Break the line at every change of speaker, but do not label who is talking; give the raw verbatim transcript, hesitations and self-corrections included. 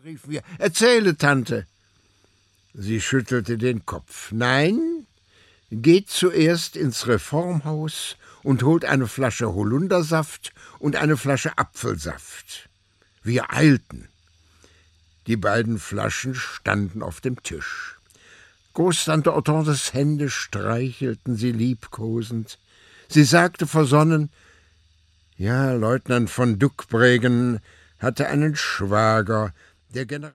riefen wir. »Erzähle, Tante!« Sie schüttelte den Kopf. »Nein, geht zuerst ins Reformhaus und holt eine Flasche Holundersaft und eine Flasche Apfelsaft.« Wir eilten. Die beiden Flaschen standen auf dem Tisch. Großtante Hortenses Hände streichelten sie liebkosend. Sie sagte versonnen: »Ja, Leutnant von Duckbregen hatte einen Schwager, der General